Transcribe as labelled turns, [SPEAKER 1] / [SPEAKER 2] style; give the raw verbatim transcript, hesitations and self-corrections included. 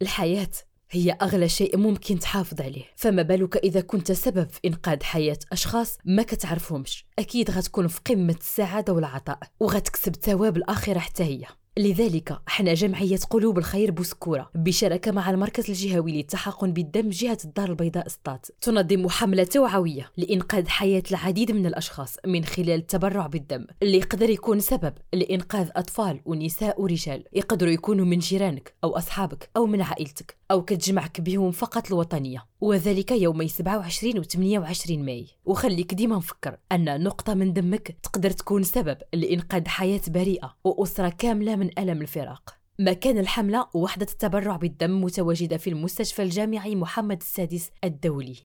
[SPEAKER 1] الحياة هي أغلى شيء ممكن تحافظ عليه، فما بالك إذا كنت سبب في إنقاذ حياة أشخاص ما كتعرفهمش؟ أكيد غتكون في قمة السعادة والعطاء، وغتكسب ثواب الآخرة حتى هي. لذلك احنا جمعية قلوب الخير بوسكورة بشراكة مع المركز الجهوي للتحقن بالدم جهة الدار البيضاء سطات تنظم حملة توعوية لإنقاذ حياة العديد من الأشخاص من خلال التبرع بالدم، اللي يقدر يكون سبب لإنقاذ أطفال ونساء ورجال يقدروا يكونوا من جيرانك أو أصحابك أو من عائلتك، أو كتجمعك بهم فقط الوطنية، وذلك يومي سبعة وعشرين و ثمانية وعشرين ماي. وخليك ديما مفكر أن نقطة من دمك تقدر تكون سبب لإنقاذ حياة بريئة وأسرة كاملة من ألم الفراق. مكان الحملة وحدة التبرع بالدم متواجدة في المستشفى الجامعي محمد السادس الدولي.